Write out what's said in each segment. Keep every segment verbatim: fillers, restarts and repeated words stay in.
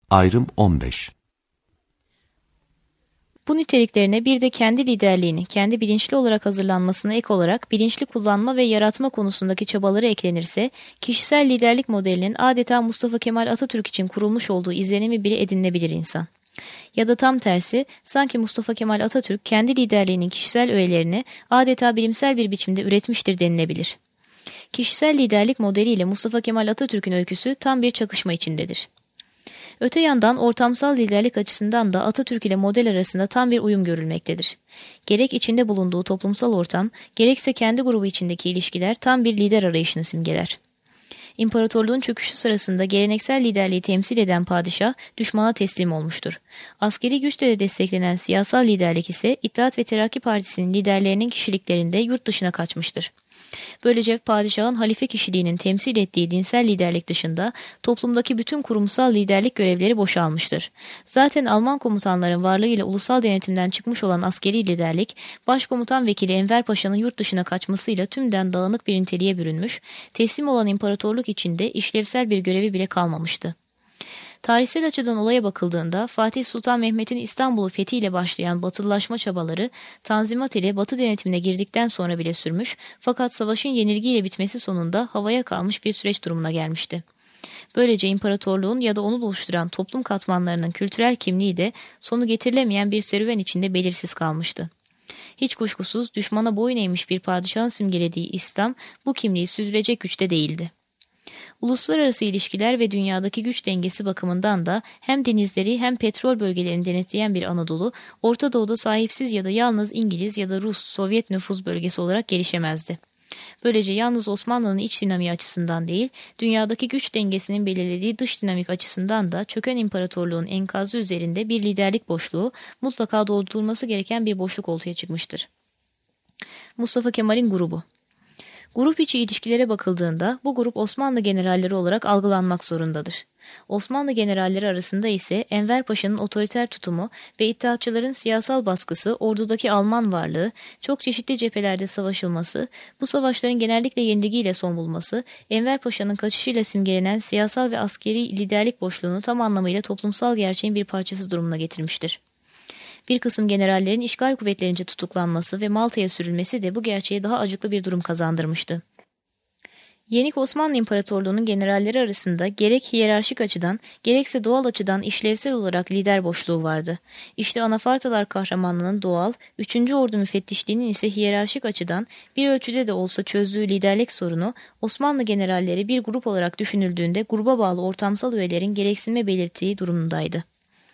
Ayrım on beş. Bu niteliklerine bir de kendi liderliğini, kendi bilinçli olarak hazırlanmasına ek olarak bilinçli kullanma ve yaratma konusundaki çabaları eklenirse, kişisel liderlik modelinin adeta Mustafa Kemal Atatürk için kurulmuş olduğu izlenimi bile edinilebilir insan. Ya da tam tersi, sanki Mustafa Kemal Atatürk kendi liderliğinin kişisel öğelerini adeta bilimsel bir biçimde üretmiştir denilebilir. Kişisel liderlik modeliyle Mustafa Kemal Atatürk'ün öyküsü tam bir çakışma içindedir. Öte yandan ortamsal liderlik açısından da Atatürk ile model arasında tam bir uyum görülmektedir. Gerek içinde bulunduğu toplumsal ortam, gerekse kendi grubu içindeki ilişkiler tam bir lider arayışını simgeler. İmparatorluğun çöküşü sırasında geleneksel liderliği temsil eden padişah düşmana teslim olmuştur. Askeri güçle de desteklenen siyasal liderlik ise İttihat ve Terakki Partisi'nin liderlerinin kişiliklerinde yurt dışına kaçmıştır. Böylece padişahın halife kişiliğinin temsil ettiği dinsel liderlik dışında toplumdaki bütün kurumsal liderlik görevleri boşalmıştır. Zaten Alman komutanların varlığıyla ulusal denetimden çıkmış olan askeri liderlik, Başkomutan Vekili Enver Paşa'nın yurt dışına kaçmasıyla tümden dağınık bir niteliğe bürünmüş, teslim olan imparatorluk içinde işlevsel bir görevi bile kalmamıştı. Tarihsel açıdan olaya bakıldığında Fatih Sultan Mehmet'in İstanbul'u fethiyle başlayan batılılaşma çabaları Tanzimat ile Batı denetimine girdikten sonra bile sürmüş, fakat savaşın yenilgiyle bitmesi sonunda havaya kalmış bir süreç durumuna gelmişti. Böylece imparatorluğun ya da onu oluşturan toplum katmanlarının kültürel kimliği de sonu getirilemeyen bir serüven içinde belirsiz kalmıştı. Hiç kuşkusuz düşmana boyun eğmiş bir padişahın simgelediği İslam bu kimliği sürdürecek güçte değildi. Uluslararası ilişkiler ve dünyadaki güç dengesi bakımından da hem denizleri hem petrol bölgelerini denetleyen bir Anadolu, Orta Doğu'da sahipsiz ya da yalnız İngiliz ya da Rus, Sovyet nüfuz bölgesi olarak gelişemezdi. Böylece yalnız Osmanlı'nın iç dinamiği açısından değil, dünyadaki güç dengesinin belirlediği dış dinamik açısından da çöken imparatorluğun enkazı üzerinde bir liderlik boşluğu, mutlaka doldurulması gereken bir boşluk ortaya çıkmıştır. Mustafa Kemal'in grubu. Grup içi ilişkilere bakıldığında bu grup Osmanlı generalleri olarak algılanmak zorundadır. Osmanlı generalleri arasında ise Enver Paşa'nın otoriter tutumu ve İttihatçıların siyasal baskısı, ordudaki Alman varlığı, çok çeşitli cephelerde savaşılması, bu savaşların genellikle yenilgiyle son bulması, Enver Paşa'nın kaçışıyla simgelenen siyasal ve askeri liderlik boşluğunu tam anlamıyla toplumsal gerçeğin bir parçası durumuna getirmiştir. Bir kısım generallerin işgal kuvvetlerince tutuklanması ve Malta'ya sürülmesi de bu gerçeğe daha acıklı bir durum kazandırmıştı. Yenik Osmanlı İmparatorluğu'nun generalleri arasında gerek hiyerarşik açıdan gerekse doğal açıdan işlevsel olarak lider boşluğu vardı. İşte Anafartalar kahramanlığının doğal, üçüncü Ordu müfettişliğinin ise hiyerarşik açıdan bir ölçüde de olsa çözdüğü liderlik sorunu, Osmanlı generalleri bir grup olarak düşünüldüğünde gruba bağlı ortamsal üyelerin gereksinme belirttiği durumundaydı.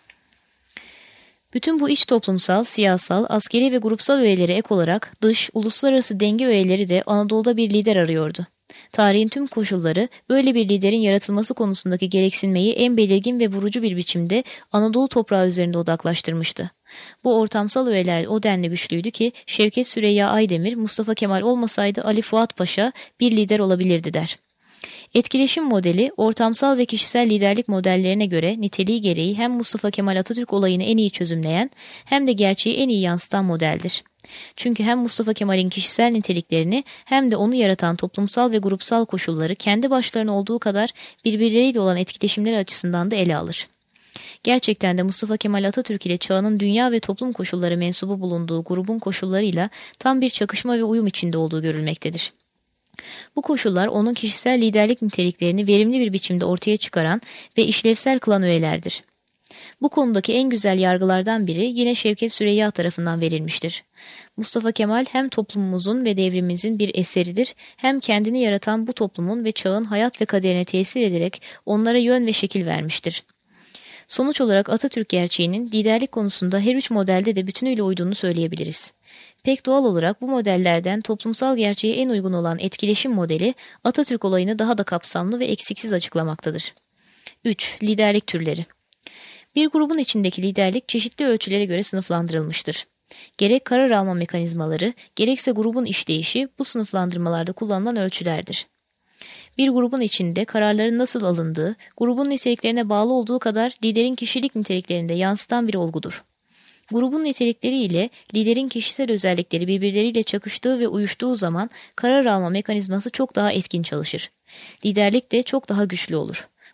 Bütün bu iç toplumsal, siyasal, askeri ve grupsal öğelere ek olarak dış, uluslararası denge öğeleri de Anadolu'da bir lider arıyordu. Tarihin tüm koşulları böyle bir liderin yaratılması konusundaki gereksinmeyi en belirgin ve vurucu bir biçimde Anadolu toprağı üzerinde odaklaştırmıştı. Bu ortamsal öğeler o denli güçlüydü ki Şevket Süreyya Aydemir, Mustafa Kemal olmasaydı Ali Fuat Paşa bir lider olabilirdi der. Etkileşim modeli, ortamsal ve kişisel liderlik modellerine göre niteliği gereği hem Mustafa Kemal Atatürk olayını en iyi çözümleyen hem de gerçeği en iyi yansıtan modeldir. Çünkü hem Mustafa Kemal'in kişisel niteliklerini hem de onu yaratan toplumsal ve grupsal koşulları kendi başlarına olduğu kadar birbirleriyle olan etkileşimleri açısından da ele alır. Gerçekten de Mustafa Kemal Atatürk ile çağının dünya ve toplum koşulları mensubu bulunduğu grubun koşullarıyla tam bir çakışma ve uyum içinde olduğu görülmektedir. Bu koşullar onun kişisel liderlik niteliklerini verimli bir biçimde ortaya çıkaran ve işlevsel kılan öğelerdir. Bu konudaki en güzel yargılardan biri yine Şevket Süreyya tarafından verilmiştir. Mustafa Kemal hem toplumumuzun ve devrimimizin bir eseridir, hem kendini yaratan bu toplumun ve çağın hayat ve kaderine tesir ederek onlara yön ve şekil vermiştir. Sonuç olarak Atatürk gerçeğinin liderlik konusunda her üç modelde de bütünüyle uyduğunu söyleyebiliriz. Pek doğal olarak bu modellerden toplumsal gerçeğe en uygun olan etkileşim modeli Atatürk olayını daha da kapsamlı ve eksiksiz açıklamaktadır. üç. Liderlik türleri. Bir grubun içindeki liderlik çeşitli ölçülere göre sınıflandırılmıştır. Gerek karar alma mekanizmaları, gerekse grubun işleyişi bu sınıflandırmalarda kullanılan ölçülerdir. Bir grubun içinde kararların nasıl alındığı, grubun niteliklerine bağlı olduğu kadar liderin kişilik niteliklerinde yansıtan bir olgudur. Grubun nitelikleri ile liderin kişisel özellikleri birbirleriyle çakıştığı ve uyuştuğu zaman karar alma mekanizması çok daha etkin çalışır. Liderlik de çok daha güçlü olur.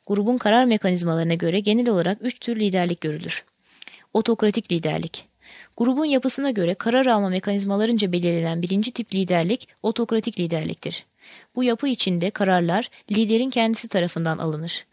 Grubun karar mekanizmalarına göre genel olarak üç tür liderlik görülür. Otokratik liderlik. Grubun yapısına göre karar alma mekanizmalarınca belirlenen birinci tip liderlik otokratik liderliktir. Bu yapı içinde kararlar liderin kendisi tarafından alınır.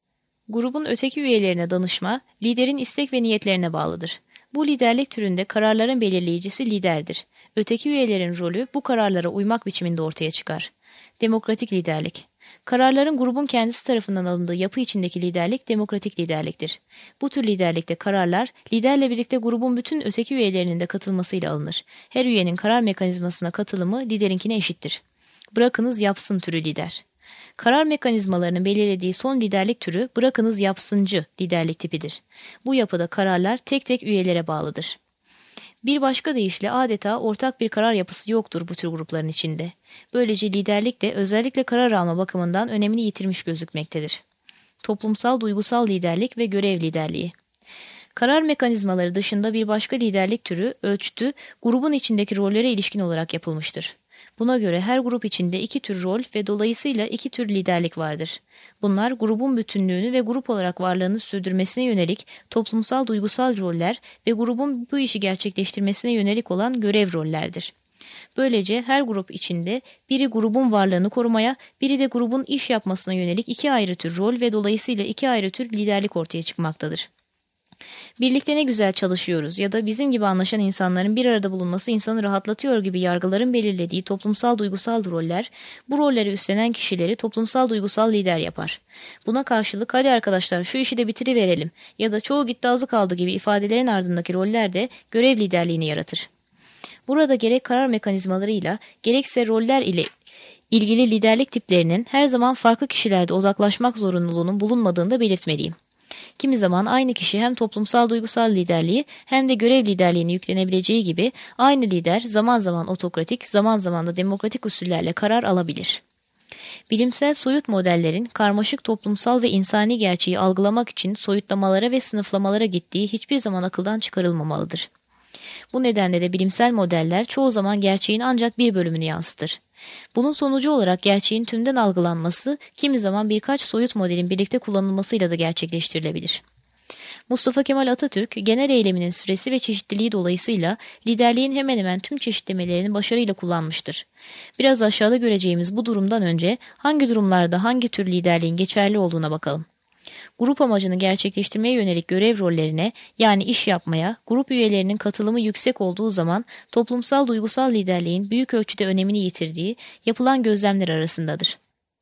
Grubun öteki üyelerine danışma, liderin istek ve niyetlerine bağlıdır. Bu liderlik türünde kararların belirleyicisi liderdir. Öteki üyelerin rolü bu kararlara uymak biçiminde ortaya çıkar. Demokratik liderlik. Kararların grubun kendisi tarafından alındığı yapı içindeki liderlik demokratik liderliktir. Bu tür liderlikte kararlar liderle birlikte grubun bütün öteki üyelerinin de katılmasıyla alınır. Her üyenin karar mekanizmasına katılımı liderinkine eşittir. Bırakınız yapsın türü lider. Karar mekanizmalarının belirlediği son liderlik türü bırakınız yapsıncı liderlik tipidir. Bu yapıda kararlar tek tek üyelere bağlıdır. Bir başka deyişle adeta ortak bir karar yapısı yoktur bu tür grupların içinde. Böylece liderlik de özellikle karar alma bakımından önemini yitirmiş gözükmektedir. Toplumsal duygusal liderlik ve görev liderliği. Karar mekanizmaları dışında bir başka liderlik türü ölçütü grubun içindeki rollere ilişkin olarak yapılmıştır. Buna göre her grup içinde iki tür rol ve dolayısıyla iki tür liderlik vardır. Bunlar grubun bütünlüğünü ve grup olarak varlığını sürdürmesine yönelik toplumsal duygusal roller ve grubun bu işi gerçekleştirmesine yönelik olan görev rollerdir. Böylece her grup içinde biri grubun varlığını korumaya, biri de grubun iş yapmasına yönelik iki ayrı tür rol ve dolayısıyla iki ayrı tür liderlik ortaya çıkmaktadır. Birlikte ne güzel çalışıyoruz ya da bizim gibi anlaşan insanların bir arada bulunması insanı rahatlatıyor gibi yargıların belirlediği toplumsal duygusal roller, bu rolleri üstlenen kişileri toplumsal duygusal lider yapar. Buna karşılık hadi arkadaşlar şu işi de bitiriverelim ya da çoğu gitti azı kaldı gibi ifadelerin ardındaki roller de görev liderliğini yaratır. Burada gerek karar mekanizmalarıyla gerekse roller ile ilgili liderlik tiplerinin her zaman farklı kişilerde odaklaşmak zorunluluğunun bulunmadığını da belirtmeliyim. Kimi zaman aynı kişi hem toplumsal duygusal liderliği hem de görev liderliğini yüklenebileceği gibi aynı lider zaman zaman otokratik, zaman zaman da demokratik usullerle karar alabilir. Bilimsel soyut modellerin karmaşık toplumsal ve insani gerçeği algılamak için soyutlamalara ve sınıflamalara gittiği hiçbir zaman akıldan çıkarılmamalıdır. Bu nedenle de bilimsel modeller çoğu zaman gerçeğin ancak bir bölümünü yansıtır. Bunun sonucu olarak gerçeğin tümden algılanması kimi zaman birkaç soyut modelin birlikte kullanılmasıyla da gerçekleştirilebilir. Mustafa Kemal Atatürk, genel eyleminin süresi ve çeşitliliği dolayısıyla liderliğin hemen hemen tüm çeşitlemelerini başarıyla kullanmıştır. Biraz aşağıda göreceğimiz bu durumdan önce hangi durumlarda hangi tür liderliğin geçerli olduğuna bakalım. Grup amacını gerçekleştirmeye yönelik görev rollerine yani iş yapmaya, grup üyelerinin katılımı yüksek olduğu zaman toplumsal duygusal liderliğin büyük ölçüde önemini yitirdiği yapılan gözlemler arasındadır.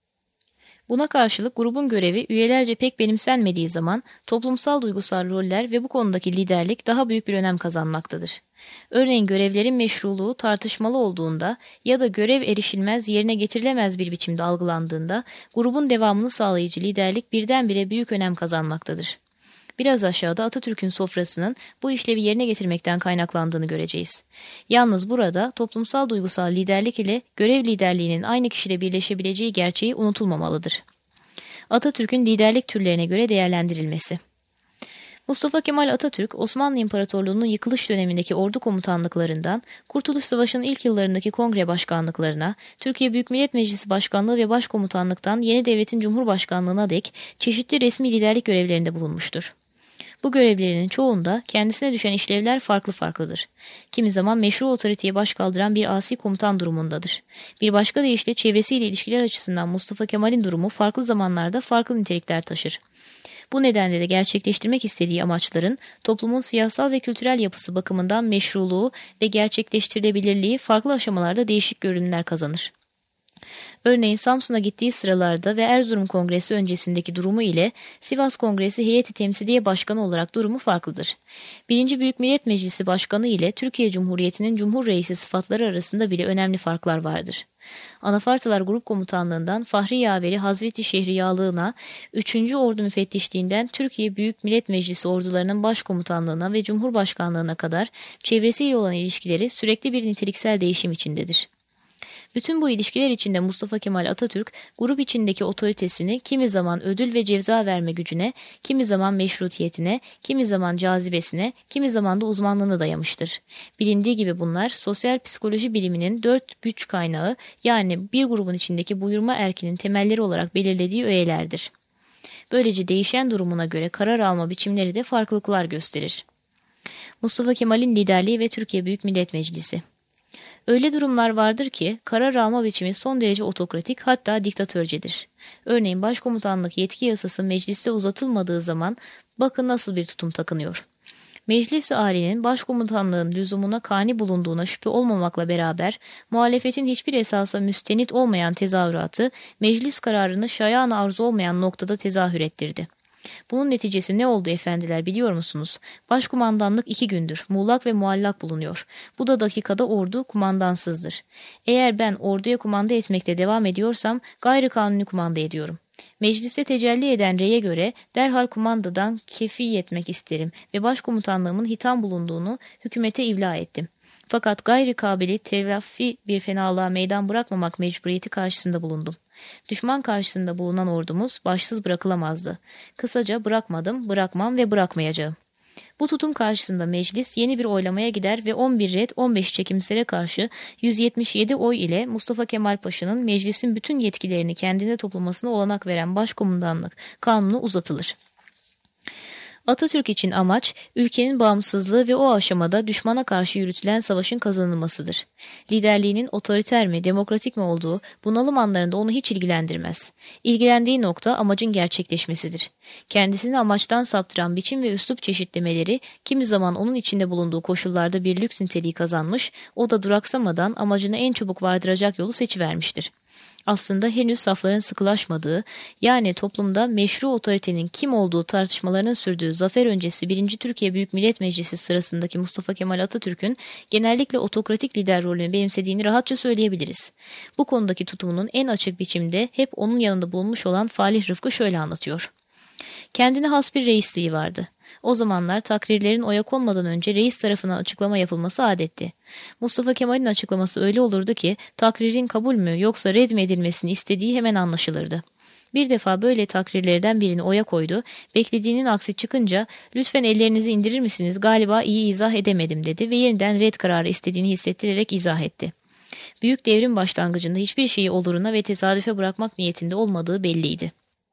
Buna karşılık grubun görevi üyelerce pek benimsenmediği zaman toplumsal duygusal roller ve bu konudaki liderlik daha büyük bir önem kazanmaktadır. Örneğin görevlerin meşruluğu tartışmalı olduğunda ya da görev erişilmez yerine getirilemez bir biçimde algılandığında grubun devamını sağlayıcı liderlik birdenbire büyük önem kazanmaktadır. Biraz aşağıda Atatürk'ün sofrasının bu işlevi yerine getirmekten kaynaklandığını göreceğiz. Yalnız burada toplumsal duygusal liderlik ile görev liderliğinin aynı kişide birleşebileceği gerçeği unutulmamalıdır. Atatürk'ün liderlik türlerine göre değerlendirilmesi. Mustafa Kemal Atatürk, Osmanlı İmparatorluğu'nun yıkılış dönemindeki ordu komutanlıklarından, Kurtuluş Savaşı'nın ilk yıllarındaki kongre başkanlıklarına, Türkiye Büyük Millet Meclisi Başkanlığı ve Başkomutanlıktan yeni devletin Cumhurbaşkanlığına dek çeşitli resmi liderlik görevlerinde bulunmuştur. Bu görevlerinin çoğunda kendisine düşen işlevler farklı farklıdır. Kimi zaman meşru otoriteye başkaldıran bir asi komutan durumundadır. Bir başka deyişle çevresiyle ilişkiler açısından Mustafa Kemal'in durumu farklı zamanlarda farklı nitelikler taşır. Bu nedenle de gerçekleştirmek istediği amaçların toplumun siyasal ve kültürel yapısı bakımından meşruluğu ve gerçekleştirilebilirliği farklı aşamalarda değişik görünümler kazanır. Örneğin Samsun'a gittiği sıralarda ve Erzurum Kongresi öncesindeki durumu ile Sivas Kongresi Heyeti Temsiliye Başkanı olarak durumu farklıdır. Birinci Büyük Millet Meclisi Başkanı ile Türkiye Cumhuriyeti'nin Cumhur Reisi sıfatları arasında bile önemli farklar vardır. Anafartalar Grup Komutanlığından Fahri Yaveri Hazreti Şehriyalığına, üçüncü Ordu Müfettişliğinden Türkiye Büyük Millet Meclisi ordularının başkomutanlığına ve Cumhurbaşkanlığına kadar çevresiyle olan ilişkileri sürekli bir niteliksel değişim içindedir. Bütün bu ilişkiler içinde Mustafa Kemal Atatürk, grup içindeki otoritesini kimi zaman ödül ve ceza verme gücüne, kimi zaman meşrutiyetine, kimi zaman cazibesine, kimi zaman da uzmanlığına dayamıştır. Bilindiği gibi bunlar sosyal psikoloji biliminin dört güç kaynağı yani bir grubun içindeki buyurma erkinin temelleri olarak belirlediği öğelerdir. Böylece değişen durumuna göre karar alma biçimleri de farklılıklar gösterir. Mustafa Kemal'in liderliği ve Türkiye Büyük Millet Meclisi. Öyle durumlar vardır ki karar alma biçimi son derece otokratik, hatta diktatörcedir. Örneğin başkomutanlık yetki yasası mecliste uzatılmadığı zaman bakın nasıl bir tutum takınıyor. Meclis-i Ali'nin başkomutanlığın lüzumuna kani bulunduğuna şüphe olmamakla beraber muhalefetin hiçbir esasa müstenit olmayan tezahüratı meclis kararını şayan arzu olmayan noktada tezahür ettirdi. Bunun neticesi ne oldu efendiler biliyor musunuz? Başkumandanlık iki gündür muğlak ve muallak bulunuyor. Bu da dakikada ordu kumandansızdır. Eğer ben orduya kumanda etmekte devam ediyorsam gayri kanuni kumanda ediyorum. Mecliste tecelli eden reye göre derhal kumandadan kefi etmek isterim ve başkomutanlığımın hitam bulunduğunu hükümete ibla ettim. Fakat gayri kabili tevaffi bir fenalığa meydan bırakmamak mecburiyeti karşısında bulundum. Düşman karşısında bulunan ordumuz başsız bırakılamazdı. Kısaca bırakmadım, bırakmam ve bırakmayacağım. Bu tutum karşısında meclis yeni bir oylamaya gider ve on bir red on beş çekimsere karşı yüz yetmiş yedi oy ile Mustafa Kemal Paşa'nın meclisin bütün yetkilerini kendine toplamasına olanak veren başkomutanlık kanunu uzatılır. Atatürk için amaç, ülkenin bağımsızlığı ve o aşamada düşmana karşı yürütülen savaşın kazanılmasıdır. Liderliğinin otoriter mi, demokratik mi olduğu bunalım anlarında onu hiç ilgilendirmez. İlgilendiği nokta amacın gerçekleşmesidir. Kendisini amaçtan saptıran biçim ve üslup çeşitlemeleri kimi zaman onun içinde bulunduğu koşullarda bir lüks niteliği kazanmış, o da duraksamadan amacına en çabuk vardıracak yolu seçivermiştir. Aslında henüz safların sıkılaşmadığı, yani toplumda meşru otoritenin kim olduğu tartışmalarının sürdüğü zafer öncesi birinci Türkiye Büyük Millet Meclisi sırasındaki Mustafa Kemal Atatürk'ün genellikle otokratik lider rolünü benimsediğini rahatça söyleyebiliriz. Bu konudaki tutumunun en açık biçimde hep onun yanında bulunmuş olan Falih Rıfkı şöyle anlatıyor. Kendine has bir reisliği vardı. O zamanlar takrirlerin oya konmadan önce reis tarafından açıklama yapılması adetti. Mustafa Kemal'in açıklaması öyle olurdu ki takririn kabul mü yoksa red mi edilmesini istediği hemen anlaşılırdı. Bir defa böyle takrirlerden birini oya koydu, beklediğinin aksi çıkınca lütfen ellerinizi indirir misiniz galiba iyi izah edemedim dedi ve yeniden red kararı istediğini hissettirerek izah etti. Büyük devrim başlangıcında hiçbir şeyi oluruna ve tesadüfe bırakmak niyetinde olmadığı belliydi.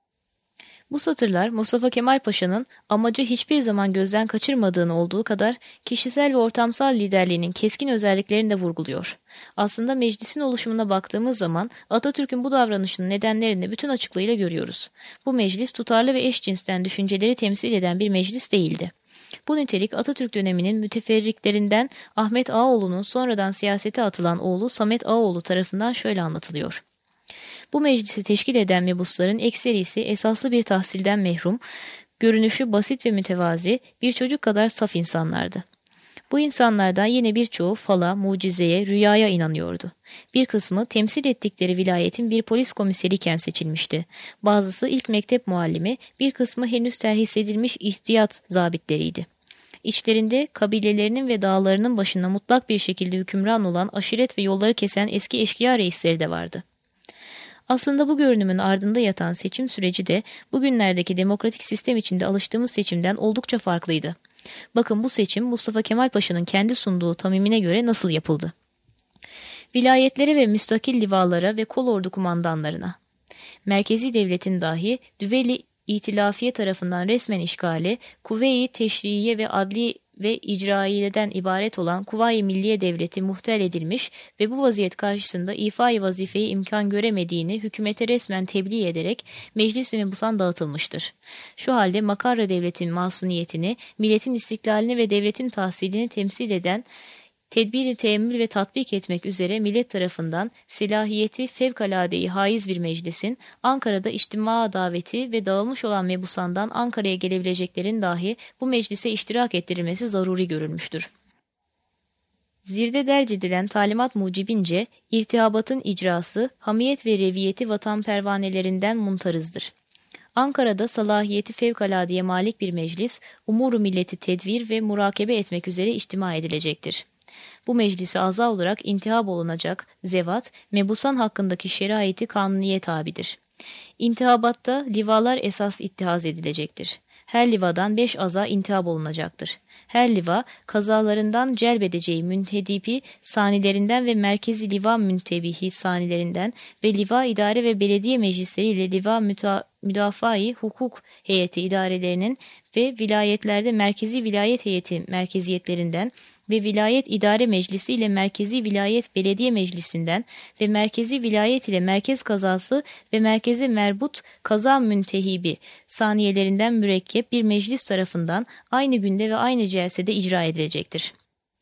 Bu satırlar Mustafa Kemal Paşa'nın amacı hiçbir zaman gözden kaçırmadığını olduğu kadar kişisel ve ortamsal liderliğinin keskin özelliklerini de vurguluyor. Aslında meclisin oluşumuna baktığımız zaman Atatürk'ün bu davranışının nedenlerini bütün açıklığıyla görüyoruz. Bu meclis tutarlı ve eşcinsten düşünceleri temsil eden bir meclis değildi. Bu nitelik Atatürk döneminin müteferriklerinden Ahmet Ağaoğlu'nun sonradan siyasete atılan oğlu Samet Ağaoğlu tarafından şöyle anlatılıyor. Bu meclisi teşkil eden mebusların ekserisi esaslı bir tahsilden mehrum, görünüşü basit ve mütevazi, bir çocuk kadar saf insanlardı. Bu insanlardan yine birçoğu fala, mucizeye, rüyaya inanıyordu. Bir kısmı temsil ettikleri vilayetin bir polis komiseriyken seçilmişti. Bazısı ilk mektep muallimi, bir kısmı henüz terhis edilmiş ihtiyat zabitleriydi. İçlerinde kabilelerinin ve dağlarının başında mutlak bir şekilde hükümran olan aşiret ve yolları kesen eski eşkıya reisleri de vardı. Aslında bu görünümün ardında yatan seçim süreci de bugünlerdeki demokratik sistem içinde alıştığımız seçimden oldukça farklıydı. Bakın bu seçim Mustafa Kemal Paşa'nın kendi sunduğu tamimine göre nasıl yapıldı? Vilayetlere ve müstakil livalara ve kolordu kumandanlarına, merkezi devletin dahi Düveli İtilafiye tarafından resmen işgali, Kuvve-i Teşriiye ve Adli ve icraiyeden ibaret olan Kuvayi Milliye Devleti muhtel edilmiş ve bu vaziyet karşısında ifai vazifeyi imkan göremediğini hükümete resmen tebliğ ederek meclis-i mebusan dağıtılmıştır. Şu halde makarra devletin masuniyetini, milletin istiklalini ve devletin tahsilini temsil eden tedbiri teemmül ve tatbik etmek üzere millet tarafından silahiyeti fevkaladeyi haiz bir meclisin Ankara'da içtima daveti ve dağılmış olan mebusandan Ankara'ya gelebileceklerin dahi bu meclise iştirak ettirilmesi zaruri görülmüştür. Zirde derc edilen talimat mucibince irtihabatın icrası, hamiyet ve reviyeti vatan pervanelerinden muntarızdır. Ankara'da salahiyeti fevkaladeye malik bir meclis, umuru milleti tedvir ve murakebe etmek üzere içtima edilecektir. Bu meclise aza olarak intihab olunacak zevat, mebusan hakkındaki şeraiti kanuniye tabidir. İntihabatta livalar esas ittihaz edilecektir. Her livadan beş aza intihab olunacaktır. Her liva kazalarından celbedeceği müntedipi sanilerinden ve merkezi liva müntebihi sanilerinden ve liva idare ve belediye meclisleriyle liva müta Müdafaa-i Hukuk Heyeti idarelerinin ve vilayetlerde Merkezi Vilayet Heyeti merkeziyetlerinden ve Vilayet İdare Meclisi ile Merkezi Vilayet Belediye Meclisi'nden ve Merkezi Vilayet ile Merkez Kazası ve Merkeze Merbut Kaza Müntehibi saniyelerinden mürekkep bir meclis tarafından aynı günde ve aynı celsede icra edilecektir.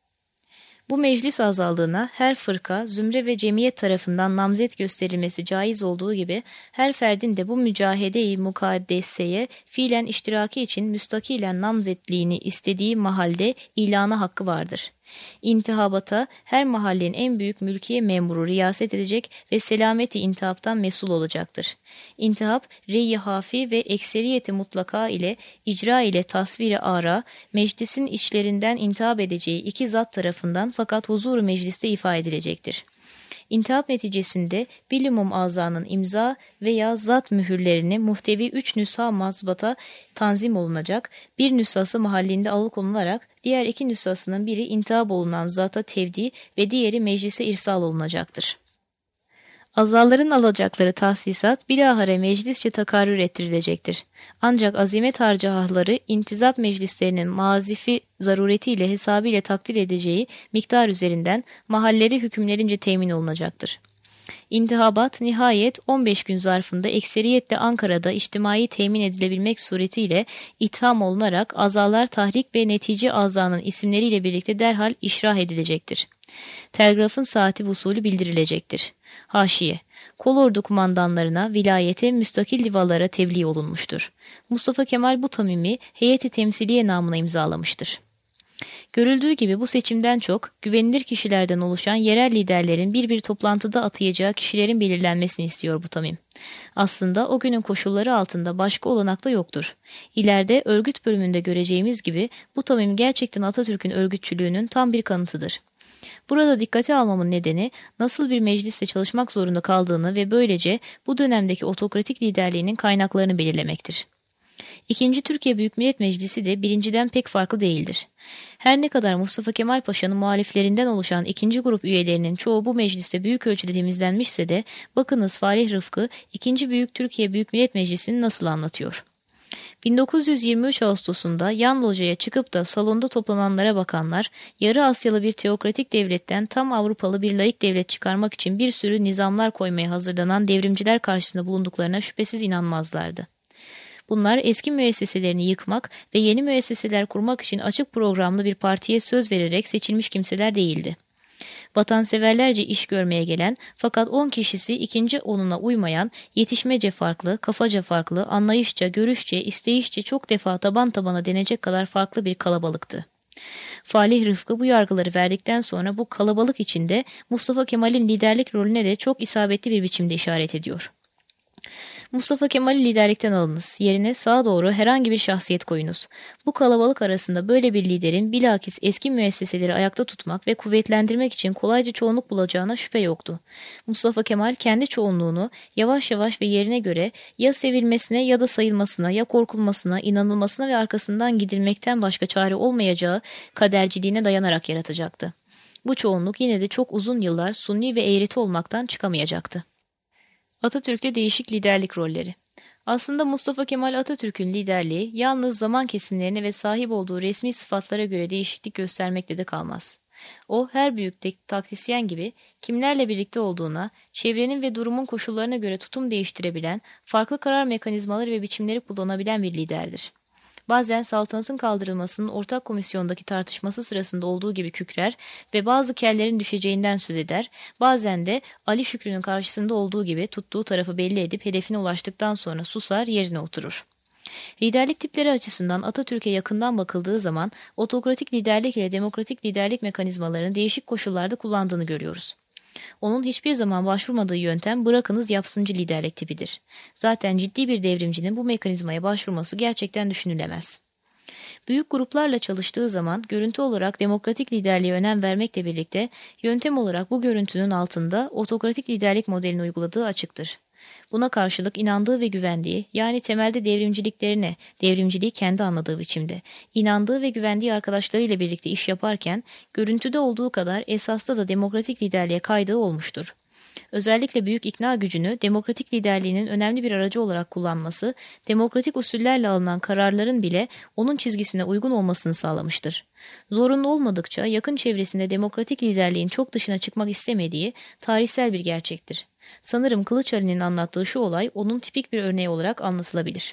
Bu meclis azallığına her fırka, zümre ve cemiyet tarafından namzet gösterilmesi caiz olduğu gibi her ferdin de bu mücahede-i mukaddeseye fiilen iştiraki için müstakilen namzetliğini istediği mahalde ilana hakkı vardır. İntihabata her mahallenin en büyük mülkiye memuru riyaset edecek ve selameti intihaptan mesul olacaktır. İntihap, rey-i hafi ve ekseriyeti mutlaka ile icra ile tasviri ara, meclisin içlerinden intihap edeceği iki zat tarafından fakat huzur-u mecliste ifa edilecektir. İntihap neticesinde bilimum azanın imza veya zat mühürlerini muhtevi üç nüsha mazbata tanzim olunacak, bir nüshası mahallinde alıkonularak diğer iki nüshasının biri intihap olunan zata tevdi ve diğeri meclise irsal olunacaktır. Azalların alacakları tahsisat bilahare meclisçe takarrür ettirilecektir. Ancak azimet harcahları intizap meclislerinin mazifi zaruretiyle hesabıyla takdir edeceği miktar üzerinden mahalleri hükümlerince temin olunacaktır. İntihabat nihayet on beş gün zarfında ekseriyetle Ankara'da içtimai temin edilebilmek suretiyle itham olunarak azalar tahrik ve netice azanın isimleriyle birlikte derhal işrah edilecektir. Telgrafın saati usulü bildirilecektir. Haşiye, kolordu kumandanlarına, vilayete, müstakil livalara tebliğ olunmuştur. Mustafa Kemal bu tamimi heyeti temsiliye namına imzalamıştır. Görüldüğü gibi bu seçimden çok güvenilir kişilerden oluşan yerel liderlerin bir bir toplantıda atayacağı kişilerin belirlenmesini istiyor bu tamim. Aslında o günün koşulları altında başka olanak da yoktur. İleride örgüt bölümünde göreceğimiz gibi bu tamim gerçekten Atatürk'ün örgütçülüğünün tam bir kanıtıdır. Burada dikkate almamın nedeni nasıl bir mecliste çalışmak zorunda kaldığını ve böylece bu dönemdeki otokratik liderliğinin kaynaklarını belirlemektir. İkinci Türkiye Büyük Millet Meclisi de birinciden pek farklı değildir. Her ne kadar Mustafa Kemal Paşa'nın muhaliflerinden oluşan ikinci grup üyelerinin çoğu bu mecliste büyük ölçüde temizlenmişse de bakınız Falih Rıfkı ikinci Büyük Türkiye Büyük Millet Meclisi'ni nasıl anlatıyor. bin dokuz yüz yirmi üç Ağustos'unda yan locaya çıkıp da salonda toplananlara bakanlar, yarı Asyalı bir teokratik devletten tam Avrupalı bir laik devlet çıkarmak için bir sürü nizamlar koymaya hazırlanan devrimciler karşısında bulunduklarına şüphesiz inanmazlardı. Bunlar eski müesseselerini yıkmak ve yeni müesseseler kurmak için açık programlı bir partiye söz vererek seçilmiş kimseler değildi. Vatanseverlerce iş görmeye gelen fakat on kişisi ikinci onuna uymayan, yetişmece farklı, kafaca farklı, anlayışça, görüşçe, isteyişçe çok defa taban tabana denecek kadar farklı bir kalabalıktı. Falih Rıfkı bu yargıları verdikten sonra bu kalabalık içinde Mustafa Kemal'in liderlik rolüne de çok isabetli bir biçimde işaret ediyor. Mustafa Kemal'i liderlikten alınız. Yerine sağa doğru herhangi bir şahsiyet koyunuz. Bu kalabalık arasında böyle bir liderin bilakis eski müesseseleri ayakta tutmak ve kuvvetlendirmek için kolayca çoğunluk bulacağına şüphe yoktu. Mustafa Kemal kendi çoğunluğunu yavaş yavaş ve yerine göre ya sevilmesine ya da sayılmasına, ya korkulmasına, inanılmasına ve arkasından gidilmekten başka çare olmayacağı kaderciliğine dayanarak yaratacaktı. Bu çoğunluk yine de çok uzun yıllar sunni ve eğreti olmaktan çıkamayacaktı. Atatürk'te değişik liderlik rolleri. Aslında Mustafa Kemal Atatürk'ün liderliği yalnız zaman kesimlerine ve sahip olduğu resmi sıfatlara göre değişiklik göstermekle de kalmaz. O her büyük taktisyen gibi kimlerle birlikte olduğuna, çevrenin ve durumun koşullarına göre tutum değiştirebilen, farklı karar mekanizmaları ve biçimleri kullanabilen bir liderdir. Bazen saltanatın kaldırılmasının ortak komisyondaki tartışması sırasında olduğu gibi kükrer ve bazı kellerin düşeceğinden söz eder, bazen de Ali Şükrü'nün karşısında olduğu gibi tuttuğu tarafı belli edip hedefine ulaştıktan sonra susar, yerine oturur. Liderlik tipleri açısından Atatürk'e yakından bakıldığı zaman otokratik liderlik ile demokratik liderlik mekanizmalarını değişik koşullarda kullandığını görüyoruz. Onun hiçbir zaman başvurmadığı yöntem bırakınız yapsıncı liderlik tipidir. Zaten ciddi bir devrimcinin bu mekanizmaya başvurması gerçekten düşünülemez. Büyük gruplarla çalıştığı zaman görüntü olarak demokratik liderliğe önem vermekle birlikte yöntem olarak bu görüntünün altında otokratik liderlik modelini uyguladığı açıktır. Buna karşılık inandığı ve güvendiği, yani temelde devrimciliklerine, devrimciliği kendi anladığı biçimde, inandığı ve güvendiği arkadaşlarıyla birlikte iş yaparken, görüntüde olduğu kadar esasta da demokratik liderliğe kaydığı olmuştur. Özellikle büyük ikna gücünü demokratik liderliğinin önemli bir aracı olarak kullanması, demokratik usullerle alınan kararların bile onun çizgisine uygun olmasını sağlamıştır. Zorunlu olmadıkça yakın çevresinde demokratik liderliğin çok dışına çıkmak istemediği tarihsel bir gerçektir. Sanırım Kılıçdaroğlu'nun anlattığı şu olay onun tipik bir örneği olarak anlatılabilir.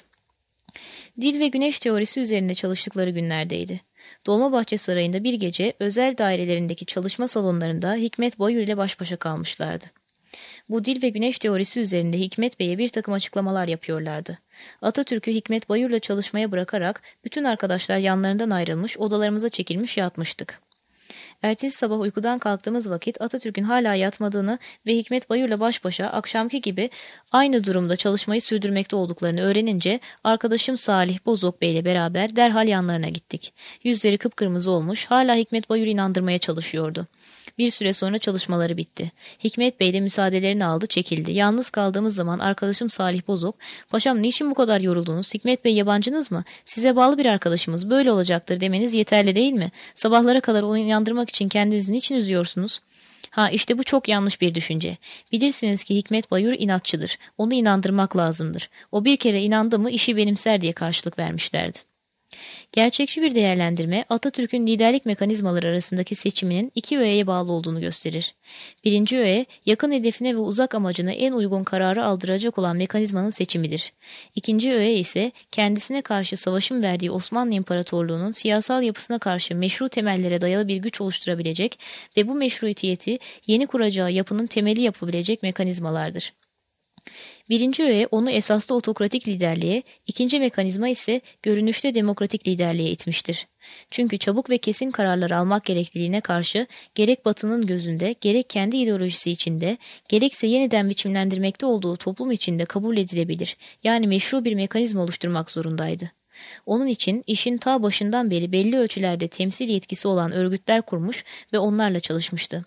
Dil ve güneş teorisi üzerinde çalıştıkları günlerdeydi. Dolmabahçe Sarayı'nda bir gece özel dairelerindeki çalışma salonlarında Hikmet Bayur ile baş başa kalmışlardı. Bu dil ve güneş teorisi üzerinde Hikmet Bey'e bir takım açıklamalar yapıyorlardı. Atatürk'ü Hikmet Bayur'la çalışmaya bırakarak bütün arkadaşlar yanlarından ayrılmış, odalarımıza çekilmiş yatmıştık. Ertesi sabah uykudan kalktığımız vakit Atatürk'ün hala yatmadığını ve Hikmet Bayur'la baş başa akşamki gibi aynı durumda çalışmayı sürdürmekte olduklarını öğrenince arkadaşım Salih Bozok Bey ile beraber derhal yanlarına gittik. Yüzleri kıpkırmızı olmuş, hala Hikmet Bayur'u inandırmaya çalışıyordu. Bir süre sonra çalışmaları bitti. Hikmet Bey de müsaadelerini aldı, çekildi. Yalnız kaldığımız zaman arkadaşım Salih Bozok, "Paşam niçin bu kadar yoruldunuz? Hikmet Bey yabancınız mı? Size bağlı bir arkadaşımız, böyle olacaktır demeniz yeterli değil mi? Sabahlara kadar onu inandırmak için kendinizi niçin üzüyorsunuz?" Ha işte bu çok yanlış bir düşünce. Bilirsiniz ki Hikmet Bayur inatçıdır. Onu inandırmak lazımdır. O bir kere inandı mı işi benimser diye karşılık vermişlerdi. Gerçekçi bir değerlendirme, Atatürk'ün liderlik mekanizmaları arasındaki seçiminin iki öğeye bağlı olduğunu gösterir. Birinci öğe, yakın hedefine ve uzak amacına en uygun kararı aldıracak olan mekanizmanın seçimidir. İkinci öğe ise kendisine karşı savaşın verdiği Osmanlı İmparatorluğu'nun siyasal yapısına karşı meşru temellere dayalı bir güç oluşturabilecek ve bu meşruiyeti yeni kuracağı yapının temeli yapabilecek mekanizmalardır. Birinci öğe onu esaslı otokratik liderliğe, ikinci mekanizma ise görünüşte demokratik liderliğe itmiştir. Çünkü çabuk ve kesin kararlar almak gerekliliğine karşı gerek Batı'nın gözünde, gerek kendi ideolojisi içinde, gerekse yeniden biçimlendirmekte olduğu toplum içinde kabul edilebilir, yani meşru bir mekanizma oluşturmak zorundaydı. Onun için işin ta başından beri belli ölçülerde temsil yetkisi olan örgütler kurmuş ve onlarla çalışmıştı.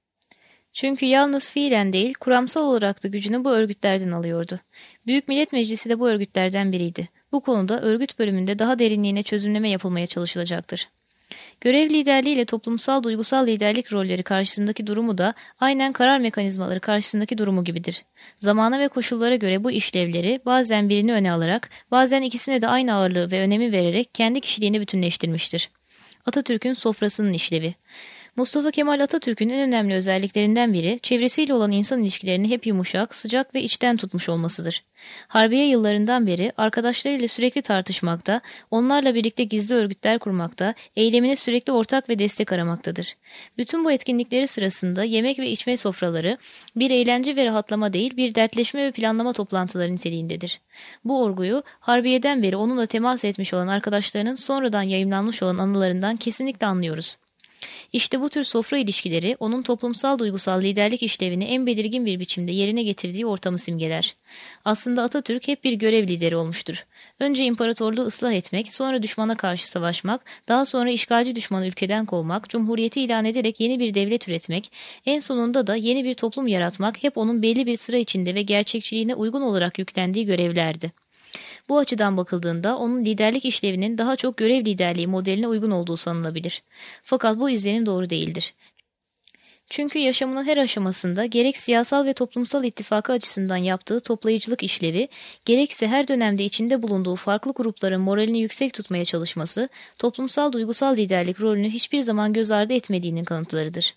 Çünkü yalnız fiilen değil, kuramsal olarak da gücünü bu örgütlerden alıyordu. Büyük Millet Meclisi de bu örgütlerden biriydi. Bu konuda örgüt bölümünde daha derinliğine çözümleme yapılmaya çalışılacaktır. Görev liderliği ile toplumsal duygusal liderlik rolleri karşısındaki durumu da aynen karar mekanizmaları karşısındaki durumu gibidir. Zamana ve koşullara göre bu işlevleri bazen birini öne alarak, bazen ikisine de aynı ağırlığı ve önemi vererek kendi kişiliğini bütünleştirmiştir. Atatürk'ün sofrasının işlevi. Mustafa Kemal Atatürk'ün en önemli özelliklerinden biri, çevresiyle olan insan ilişkilerini hep yumuşak, sıcak ve içten tutmuş olmasıdır. Harbiye yıllarından beri arkadaşlarıyla sürekli tartışmakta, onlarla birlikte gizli örgütler kurmakta, eylemine sürekli ortak ve destek aramaktadır. Bütün bu etkinlikleri sırasında yemek ve içme sofraları, bir eğlence ve rahatlama değil, bir dertleşme ve planlama toplantıları niteliğindedir. Bu olguyu, Harbiye'den beri onunla temas etmiş olan arkadaşlarının sonradan yayımlanmış olan anılarından kesinlikle anlıyoruz. İşte bu tür sofra ilişkileri onun toplumsal duygusal liderlik işlevini en belirgin bir biçimde yerine getirdiği ortamı simgeler. Aslında Atatürk hep bir görev lideri olmuştur. Önce imparatorluğu ıslah etmek, sonra düşmana karşı savaşmak, daha sonra işgalci düşmanı ülkeden kovmak, cumhuriyeti ilan ederek yeni bir devlet üretmek, en sonunda da yeni bir toplum yaratmak hep onun belli bir sıra içinde ve gerçekçiliğine uygun olarak yüklendiği görevlerdi. Bu açıdan bakıldığında onun liderlik işlevinin daha çok görev liderliği modeline uygun olduğu sanılabilir. Fakat bu izlenim doğru değildir. Çünkü yaşamının her aşamasında gerek siyasal ve toplumsal ittifakı açısından yaptığı toplayıcılık işlevi, gerekse her dönemde içinde bulunduğu farklı grupların moralini yüksek tutmaya çalışması, toplumsal duygusal liderlik rolünü hiçbir zaman göz ardı etmediğinin kanıtlarıdır.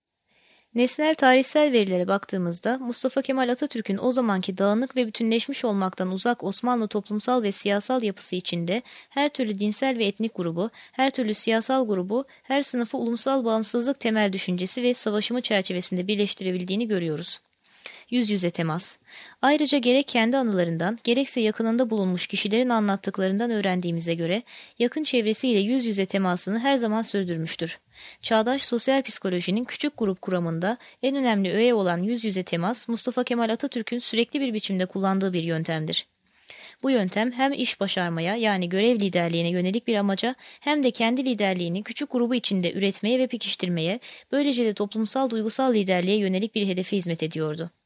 Nesnel tarihsel verilere baktığımızda Mustafa Kemal Atatürk'ün o zamanki dağınık ve bütünleşmiş olmaktan uzak Osmanlı toplumsal ve siyasal yapısı içinde her türlü dinsel ve etnik grubu, her türlü siyasal grubu, her sınıfı ulusal bağımsızlık temel düşüncesi ve savaşımı çerçevesinde birleştirebildiğini görüyoruz. Yüz yüze temas. Ayrıca gerek kendi anılarından, gerekse yakınında bulunmuş kişilerin anlattıklarından öğrendiğimize göre yakın çevresiyle yüz yüze temasını her zaman sürdürmüştür. Çağdaş sosyal psikolojinin küçük grup kuramında en önemli öğe olan yüz yüze temas, Mustafa Kemal Atatürk'ün sürekli bir biçimde kullandığı bir yöntemdir. Bu yöntem hem iş başarmaya yani görev liderliğine yönelik bir amaca hem de kendi liderliğini küçük grubu içinde üretmeye ve pekiştirmeye, böylece de toplumsal duygusal liderliğe yönelik bir hedefe hizmet ediyordu.